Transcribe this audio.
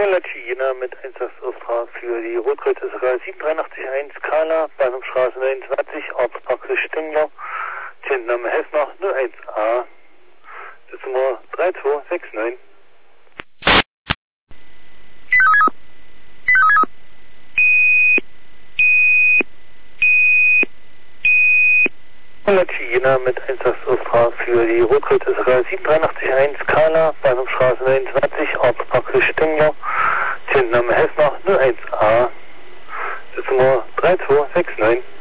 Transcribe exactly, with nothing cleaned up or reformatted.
Latschi Jena mit Einsatzauftrag für die Rotkreuz-Israel sieben drei acht eins Kala, Bahnhofstraße neunundzwanzig, Ortspraxis Stengler, Zentname Hessner null eins a, Nummer drei zwei sechs neun. Latschi Jena mit Einsatzauftrag für die Rotkreuz-Israel sieben drei acht eins Kala, Bahnhofstraße neunundzwanzig, Ortspraxis Stengler, Zentname Hessner null eins a, Nummer drei zwei sechs neun.